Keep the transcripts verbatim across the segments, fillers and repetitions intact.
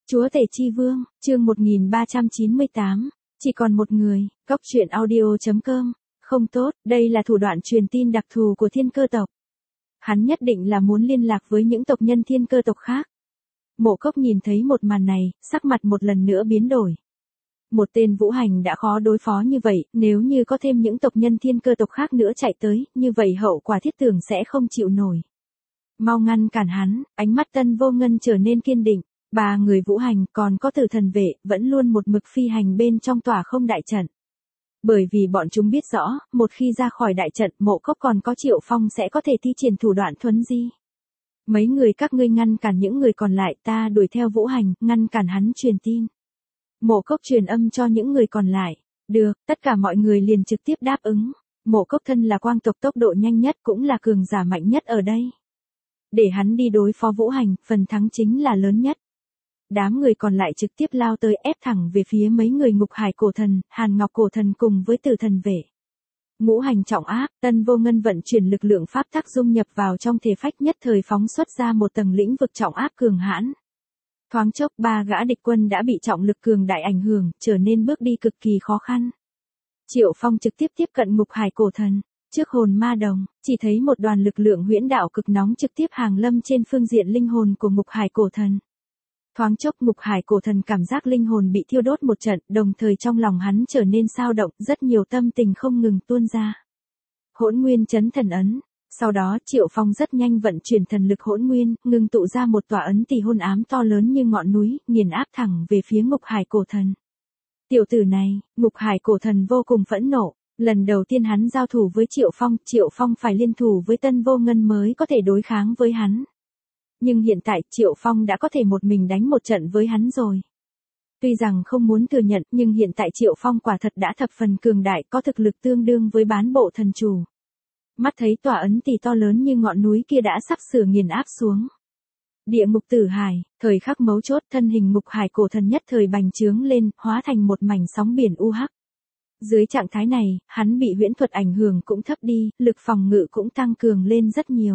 Chúa Tể Chi Vương, chương một nghìn ba trăm chín mươi tám, chỉ còn một người, Cốc truyện audio chấm com, không tốt, đây là thủ đoạn truyền tin đặc thù của thiên cơ tộc. Hắn nhất định là muốn liên lạc với những tộc nhân thiên cơ tộc khác. Mộ Cốc nhìn thấy một màn này, sắc mặt một lần nữa biến đổi. Một tên Vũ Hành đã khó đối phó như vậy, nếu như có thêm những tộc nhân thiên cơ tộc khác nữa chạy tới, như vậy hậu quả thiết tưởng sẽ không chịu nổi. Mau ngăn cản hắn, ánh mắt Tân Vô Ngân trở nên kiên định. Ba người Vũ Hành còn có Tử Thần Vệ vẫn luôn một mực phi hành bên trong tỏa không đại trận. Bởi vì bọn chúng biết rõ, một khi ra khỏi đại trận Mộ Cốc còn có Triệu Phong sẽ có thể thi triển thủ đoạn thuấn di. Mấy người các ngươi ngăn cản những người còn lại, ta đuổi theo Vũ Hành, ngăn cản hắn truyền tin. Mộ Cốc truyền âm cho những người còn lại. Được, tất cả mọi người liền trực tiếp đáp ứng. Mộ Cốc thân là quang tộc tốc độ nhanh nhất cũng là cường giả mạnh nhất ở đây. Để hắn đi đối phó Vũ Hành, phần thắng chính là lớn nhất. Đám người còn lại trực tiếp lao tới ép thẳng về phía mấy người Ngục Hải Cổ Thần, Hàn Ngọc Cổ Thần cùng với Tử Thần Vệ. Ngũ hành trọng áp, Tân Vô Ngân vận chuyển lực lượng pháp tắc dung nhập vào trong thể phách, nhất thời phóng xuất ra một tầng lĩnh vực trọng áp cường hãn. Thoáng chốc ba gã địch quân đã bị trọng lực cường đại ảnh hưởng, trở nên bước đi cực kỳ khó khăn. Triệu Phong trực tiếp tiếp cận Ngục Hải Cổ Thần. Trước hồn ma đồng, chỉ thấy một đoàn lực lượng huyễn đạo cực nóng trực tiếp hàng lâm trên phương diện linh hồn của Ngục Hải Cổ Thần. Thoáng chốc Ngục Hải Cổ Thần cảm giác linh hồn bị thiêu đốt một trận, đồng thời trong lòng hắn trở nên xao động, rất nhiều tâm tình không ngừng tuôn ra. Hỗn Nguyên Chấn Thần Ấn. Sau đó Triệu Phong rất nhanh vận chuyển thần lực hỗn nguyên, ngưng tụ ra một tòa ấn tỷ hôn ám to lớn như ngọn núi, nghiền áp thẳng về phía Ngục Hải Cổ Thần. Tiểu tử này, Ngục Hải Cổ Thần vô cùng phẫn nộ. Lần đầu tiên hắn giao thủ với Triệu Phong, Triệu Phong phải liên thủ với Tân Vô Ngân mới có thể đối kháng với hắn. Nhưng hiện tại Triệu Phong đã có thể một mình đánh một trận với hắn rồi. Tuy rằng không muốn thừa nhận, nhưng hiện tại Triệu Phong quả thật đã thập phần cường đại, có thực lực tương đương với bán bộ thần chủ. Mắt thấy tòa ấn tỷ to lớn như ngọn núi kia đã sắp sửa nghiền áp xuống. Địa ngục tử hải, thời khắc mấu chốt, thân hình Ngục Hải Cổ Thần nhất thời bành trướng lên, hóa thành một mảnh sóng biển u hắc. Dưới trạng thái này, hắn bị huyễn thuật ảnh hưởng cũng thấp đi, lực phòng ngự cũng tăng cường lên rất nhiều.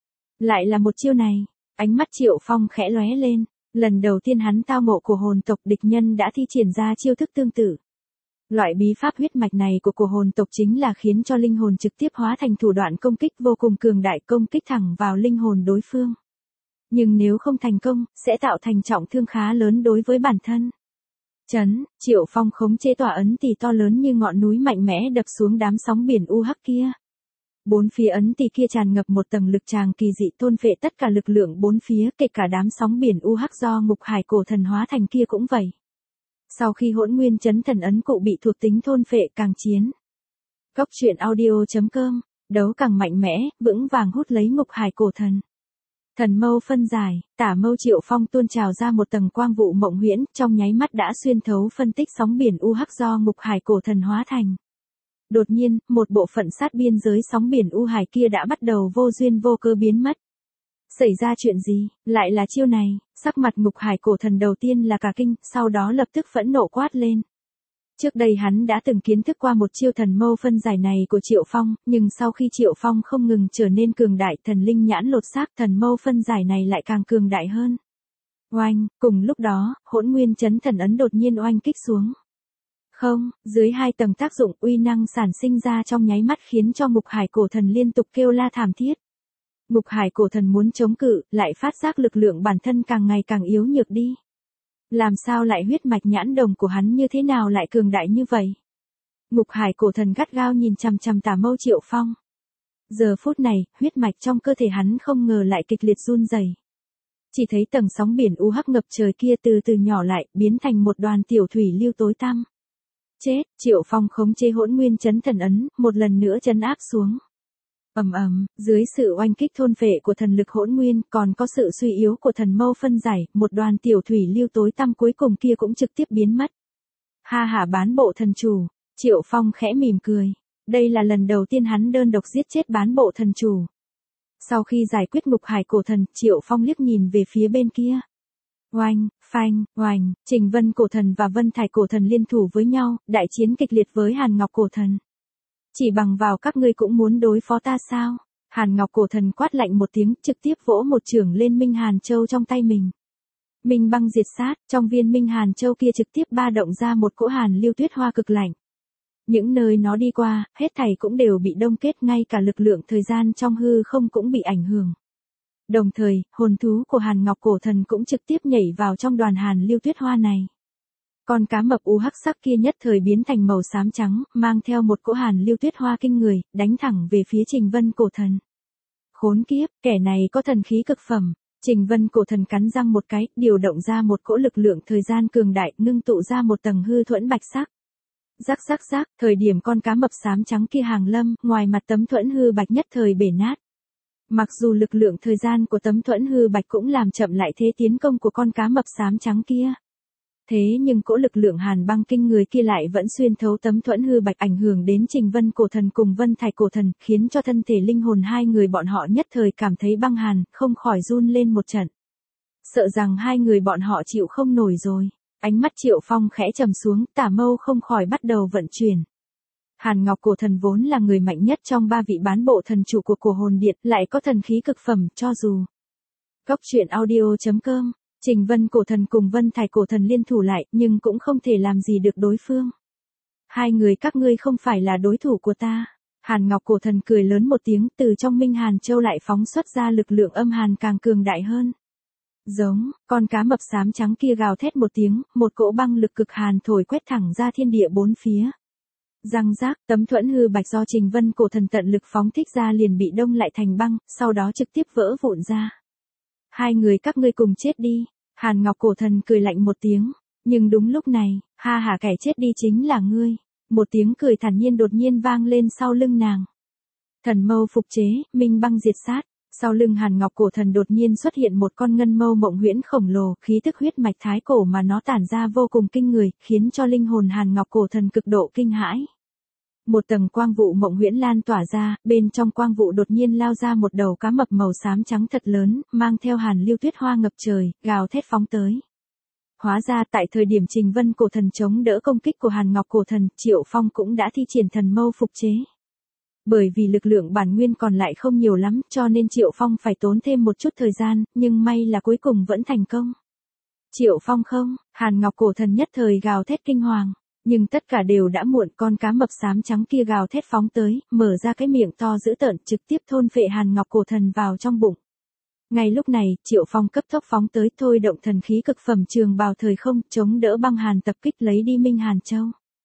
Lại là một chiêu này, ánh mắt Triệu Phong khẽ lóe lên, lần đầu tiên hắn tao ngộ của hồn tộc địch nhân đã thi triển ra chiêu thức tương tự. Loại bí pháp huyết mạch này của của hồn tộc chính là khiến cho linh hồn trực tiếp hóa thành thủ đoạn công kích vô cùng cường đại, công kích thẳng vào linh hồn đối phương. Nhưng nếu không thành công, sẽ tạo thành trọng thương khá lớn đối với bản thân. Chấn, Triệu Phong khống chế tòa ấn tỷ to lớn như ngọn núi mạnh mẽ đập xuống đám sóng biển u hắc kia. Bốn phía ấn tỷ kia tràn ngập một tầng lực tràng kỳ dị, thôn phệ tất cả lực lượng bốn phía, kể cả đám sóng biển u hắc do Ngục Hải Cổ Thần hóa thành kia cũng vậy. Sau khi Hỗn Nguyên Chấn Thần Ấn cụ bị thuộc tính thôn phệ, càng chiến. Cốc truyện audio chấm com, đấu càng mạnh mẽ, vững vàng hút lấy Ngục Hải Cổ Thần. Thần mâu phân giải, tả mâu Triệu Phong tuôn trào ra một tầng quang vụ mộng huyễn, trong nháy mắt đã xuyên thấu phân tích sóng biển u hắc do Ngục Hải Cổ Thần hóa thành. Đột nhiên, một bộ phận sát biên giới sóng biển u hải kia đã bắt đầu vô duyên vô cớ biến mất. Xảy ra chuyện gì, lại là chiêu này? Sắc mặt Ngục Hải Cổ Thần đầu tiên là cả kinh, sau đó lập tức phẫn nộ quát lên. Trước đây hắn đã từng kiến thức qua một chiêu thần mâu phân giải này của Triệu Phong, nhưng sau khi Triệu Phong không ngừng trở nên cường đại, thần linh nhãn lột xác, thần mâu phân giải này lại càng cường đại hơn. Oanh, cùng lúc đó, Hỗn Nguyên Chấn Thần Ấn đột nhiên oanh kích xuống. Không, dưới hai tầng tác dụng, uy năng sản sinh ra trong nháy mắt khiến cho Ngục Hải Cổ Thần liên tục kêu la thảm thiết. Ngục Hải Cổ Thần muốn chống cự, lại phát giác lực lượng bản thân càng ngày càng yếu nhược đi. Làm sao lại huyết mạch nhãn đồng của hắn như thế nào lại cường đại như vậy? Ngục Hải Cổ Thần gắt gao nhìn chằm chằm tả mâu Triệu Phong. Giờ phút này, huyết mạch trong cơ thể hắn không ngờ lại kịch liệt run rẩy. Chỉ thấy tầng sóng biển u hắc ngập trời kia từ từ nhỏ lại, biến thành một đoàn tiểu thủy lưu tối tăm. Chết, Triệu Phong khống chế Hỗn Nguyên Chấn Thần Ấn, một lần nữa trấn áp xuống. Ầm ầm, dưới sự oanh kích thôn phệ của thần lực hỗn nguyên, còn có sự suy yếu của thần mâu phân giải, một đoàn tiểu thủy lưu tối tăm cuối cùng kia cũng trực tiếp biến mất. Ha ha, bán bộ thần chủ, Triệu Phong khẽ mỉm cười. Đây là lần đầu tiên hắn đơn độc giết chết bán bộ thần chủ. Sau khi giải quyết Ngục Hải Cổ Thần, Triệu Phong liếc nhìn về phía bên kia. Oanh, phanh, oanh, Trình Vân Cổ Thần và Vân Thải Cổ Thần liên thủ với nhau, đại chiến kịch liệt với Hàn Ngọc Cổ Thần. Chỉ bằng vào các ngươi cũng muốn đối phó ta sao? Hàn Ngọc Cổ Thần quát lạnh một tiếng, trực tiếp vỗ một chưởng lên Minh Hàn Châu trong tay mình. Minh băng diệt sát, trong viên Minh Hàn Châu kia trực tiếp ba động ra một cỗ hàn lưu tuyết hoa cực lạnh. Những nơi nó đi qua, hết thảy cũng đều bị đông kết, ngay cả lực lượng thời gian trong hư không cũng bị ảnh hưởng. Đồng thời, hồn thú của Hàn Ngọc Cổ Thần cũng trực tiếp nhảy vào trong đoàn hàn lưu tuyết hoa này. Con cá mập u hắc sắc kia nhất thời biến thành màu xám trắng, mang theo một cỗ hàn lưu tuyết hoa kinh người, đánh thẳng về phía Trình Vân Cổ Thần. Khốn kiếp, kẻ này có thần khí cực phẩm. Trình Vân Cổ Thần cắn răng một cái, điều động ra một cỗ lực lượng thời gian cường đại, ngưng tụ ra một tầng hư thuẫn bạch sắc. Rắc rắc rắc, thời điểm con cá mập xám trắng kia hàng lâm, ngoài mặt tấm thuẫn hư bạch nhất thời bể nát. Mặc dù lực lượng thời gian của tấm thuẫn hư bạch cũng làm chậm lại thế tiến công của con cá mập xám trắng kia. Thế nhưng cỗ lực lượng hàn băng kinh người kia lại vẫn xuyên thấu tấm thuẫn hư bạch, ảnh hưởng đến Trình Vân Cổ Thần cùng Vân Thải Cổ Thần, khiến cho thân thể linh hồn hai người bọn họ nhất thời cảm thấy băng hàn, không khỏi run lên một trận. Sợ rằng hai người bọn họ chịu không nổi rồi. Ánh mắt Triệu Phong khẽ trầm xuống, tả mâu không khỏi bắt đầu vận chuyển. Hàn Ngọc Cổ Thần vốn là người mạnh nhất trong ba vị bán bộ thần chủ của Cổ Hồn Điện, lại có thần khí cực phẩm, cho dù. Cốc truyện audio chấm com, Trình Vân Cổ Thần cùng Vân Thải Cổ Thần liên thủ lại, nhưng cũng không thể làm gì được đối phương. Hai người các ngươi không phải là đối thủ của ta. Hàn Ngọc Cổ Thần cười lớn một tiếng, từ trong Minh Hàn Châu lại phóng xuất ra lực lượng âm hàn càng cường đại hơn. Giống, con cá mập xám trắng kia gào thét một tiếng, một cỗ băng lực cực hàn thổi quét thẳng ra thiên địa bốn phía. Răng rác, tấm thuẫn hư bạch do Trình Vân Cổ Thần tận lực phóng thích ra liền bị đông lại thành băng, sau đó trực tiếp vỡ vụn ra. Hai người các ngươi cùng chết đi. Hàn Ngọc Cổ Thần cười lạnh một tiếng, nhưng đúng lúc này, ha hả, kẻ chết đi chính là ngươi. Một tiếng cười thản nhiên đột nhiên vang lên sau lưng nàng. Thần mâu phục chế, minh băng diệt sát. Sau lưng Hàn Ngọc Cổ Thần đột nhiên xuất hiện một con ngân mâu mộng huyễn khổng lồ, khí tức huyết mạch thái cổ mà nó tản ra vô cùng kinh người, khiến cho linh hồn Hàn Ngọc Cổ Thần cực độ kinh hãi. Một tầng quang vụ mộng huyễn lan tỏa ra, bên trong quang vụ đột nhiên lao ra một đầu cá mập màu xám trắng thật lớn, mang theo hàn lưu tuyết hoa ngập trời, gào thét phóng tới. Hóa ra tại thời điểm Trình Vân Cổ Thần chống đỡ công kích của Hàn Ngọc Cổ Thần, Triệu Phong cũng đã thi triển thần mâu phục chế. Bởi vì lực lượng bản nguyên còn lại không nhiều lắm, cho nên Triệu Phong phải tốn thêm một chút thời gian, nhưng may là cuối cùng vẫn thành công. Triệu Phong không, Hàn Ngọc Cổ Thần nhất thời gào thét kinh hoàng, nhưng tất cả đều đã muộn, con cá mập xám trắng kia gào thét phóng tới, mở ra cái miệng to dữ tợn, trực tiếp thôn phệ Hàn Ngọc Cổ Thần vào trong bụng. Ngay lúc này, Triệu Phong cấp tốc phóng tới, thôi động thần khí cực phẩm trường bào thời không, chống đỡ băng hàn tập kích lấy đi Minh Hàn Châu.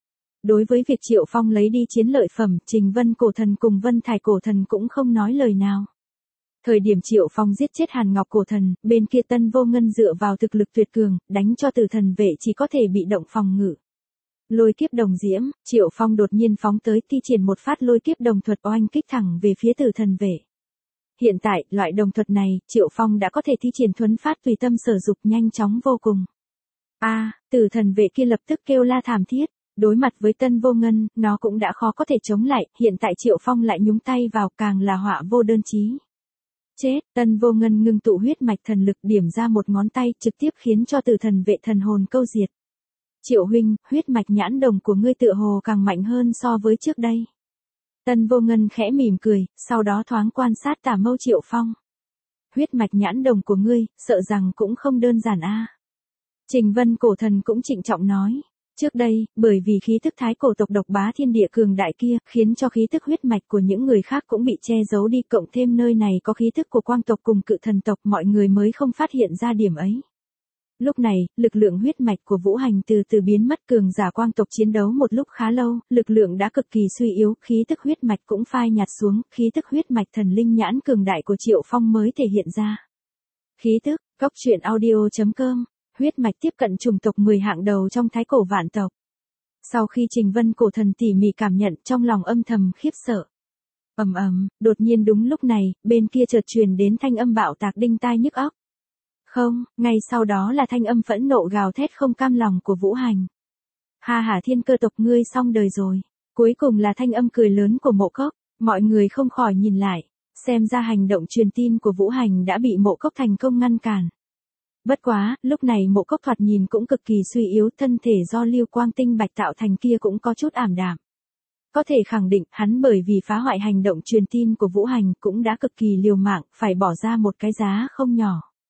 Đối với việc Triệu Phong lấy đi chiến lợi phẩm, Trình Vân Cổ Thần cùng Vân Thải Cổ Thần cũng không nói lời nào. Thời điểm Triệu Phong giết chết Hàn Ngọc Cổ Thần, bên kia Tân Vô Ngân dựa vào thực lực tuyệt cường, đánh cho Tử Thần Vệ chỉ có thể bị động phòng ngự. Lôi kiếp đồng diễm, Triệu Phong đột nhiên phóng tới, thi triển một phát lôi kiếp đồng thuật oanh kích thẳng về phía Tử Thần Vệ. Hiện tại, loại đồng thuật này, Triệu Phong đã có thể thi triển thuấn phát tùy tâm sở dục, nhanh chóng vô cùng. A, à, Tử Thần Vệ kia lập tức kêu la thảm thiết. Đối mặt với Tân Vô Ngân, nó cũng đã khó có thể chống lại, hiện tại Triệu Phong lại nhúng tay vào, càng là họa vô đơn chí. Chết, Tân Vô Ngân ngưng tụ huyết mạch thần lực, điểm ra một ngón tay, trực tiếp khiến cho Tử Thần Vệ thần hồn câu diệt. Triệu huynh, huyết mạch nhãn đồng của ngươi tựa hồ càng mạnh hơn so với trước đây. Tân Vô Ngân khẽ mỉm cười, sau đó thoáng quan sát tả mâu Triệu Phong. Huyết mạch nhãn đồng của ngươi, sợ rằng cũng không đơn giản a. À. Trình Vân Cổ Thần cũng trịnh trọng nói. Trước đây, bởi vì khí tức thái cổ tộc độc bá thiên địa cường đại kia, khiến cho khí tức huyết mạch của những người khác cũng bị che giấu đi, cộng thêm nơi này có khí tức của quang tộc cùng cự thần tộc, mọi người mới không phát hiện ra điểm ấy. Lúc này, lực lượng huyết mạch của Vũ Hành từ từ biến mất, cường giả quang tộc chiến đấu một lúc khá lâu, lực lượng đã cực kỳ suy yếu, khí tức huyết mạch cũng phai nhạt xuống, khí tức huyết mạch thần linh nhãn cường đại của Triệu Phong mới thể hiện ra. Khí tức, cốc truyện audio chấm com, huyết mạch tiếp cận chủng tộc mười hạng đầu trong thái cổ vạn tộc. Sau khi Trình Vân Cổ Thần tỉ mỉ cảm nhận, trong lòng âm thầm khiếp sợ. Ầm ầm, đột nhiên đúng lúc này, bên kia chợt truyền đến thanh âm bạo tạc đinh tai nhức óc. Không, ngay sau đó là thanh âm phẫn nộ gào thét không cam lòng của Vũ Hành. Ha hả, thiên cơ tộc ngươi xong đời rồi. Cuối cùng là thanh âm cười lớn của Mộ Cốc, mọi người không khỏi nhìn lại, xem ra hành động truyền tin của Vũ Hành đã bị Mộ Cốc thành công ngăn cản. Bất quá, lúc này Mộ Cốc thoạt nhìn cũng cực kỳ suy yếu, thân thể do lưu quang tinh bạch tạo thành kia cũng có chút ảm đạm. Có thể khẳng định, hắn bởi vì phá hoại hành động truyền tin của Vũ Hành cũng đã cực kỳ liều mạng, phải bỏ ra một cái giá không nhỏ.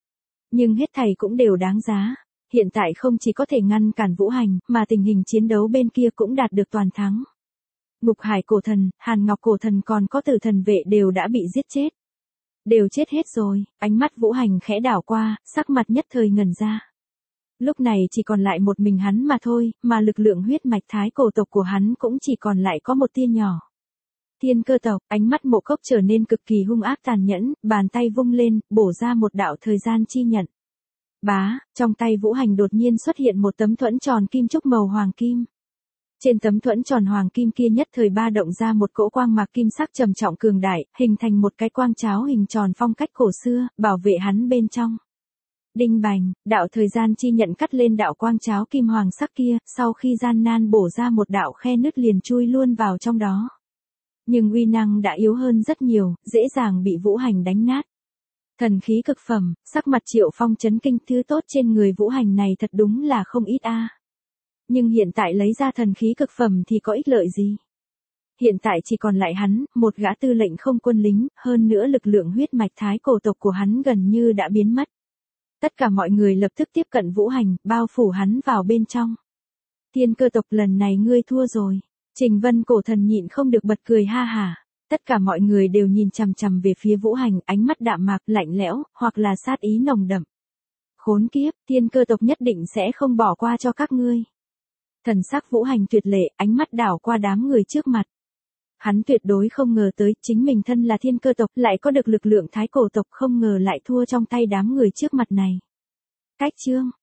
Nhưng hết thảy cũng đều đáng giá. Hiện tại không chỉ có thể ngăn cản Vũ Hành, mà tình hình chiến đấu bên kia cũng đạt được toàn thắng. Ngục Hải cổ thần, Hàn Ngọc cổ thần còn có Tử thần vệ đều đã bị giết chết. Đều chết hết rồi, ánh mắt Vũ Hành khẽ đảo qua, sắc mặt nhất thời ngẩn ra. Lúc này chỉ còn lại một mình hắn mà thôi, mà lực lượng huyết mạch thái cổ tộc của hắn cũng chỉ còn lại có một tia nhỏ. Thiên cơ tộc, ánh mắt Mộ Cốc trở nên cực kỳ hung ác tàn nhẫn, bàn tay vung lên, bổ ra một đạo thời gian chi nhận. Bá, trong tay Vũ Hành đột nhiên xuất hiện một tấm thuẫn tròn kim trúc màu hoàng kim. Trên tấm thuẫn tròn hoàng kim kia nhất thời ba động ra một cỗ quang mạc kim sắc trầm trọng cường đại, hình thành một cái quang cháo hình tròn phong cách cổ xưa, bảo vệ hắn bên trong. Đinh bành, đạo thời gian chi nhận cắt lên đạo quang cháo kim hoàng sắc kia, sau khi gian nan bổ ra một đạo khe nứt liền chui luôn vào trong đó. Nhưng uy năng đã yếu hơn rất nhiều, dễ dàng bị Vũ Hành đánh nát. Thần khí cực phẩm, sắc mặt Triệu Phong chấn kinh, thứ tốt trên người Vũ Hành này thật đúng là không ít a. Nhưng hiện tại lấy ra thần khí cực phẩm thì có ích lợi gì? Hiện tại chỉ còn lại hắn, một gã tư lệnh không quân lính, hơn nữa lực lượng huyết mạch thái cổ tộc của hắn gần như đã biến mất. Tất cả mọi người lập tức tiếp cận Vũ Hành, bao phủ hắn vào bên trong. Thiên cơ tộc lần này ngươi thua rồi. Trình Vân cổ thần nhịn không được bật cười ha hả. Tất cả mọi người đều nhìn chằm chằm về phía Vũ Hành, ánh mắt đạm mạc, lạnh lẽo, hoặc là sát ý nồng đậm. Khốn kiếp, thiên cơ tộc nhất định sẽ không bỏ qua cho các ngươi. Thần sắc Vũ Hành tuyệt lệ, ánh mắt đảo qua đám người trước mặt. Hắn tuyệt đối không ngờ tới, chính mình thân là thiên cơ tộc, lại có được lực lượng thái cổ tộc, không ngờ lại thua trong tay đám người trước mặt này. Cách chương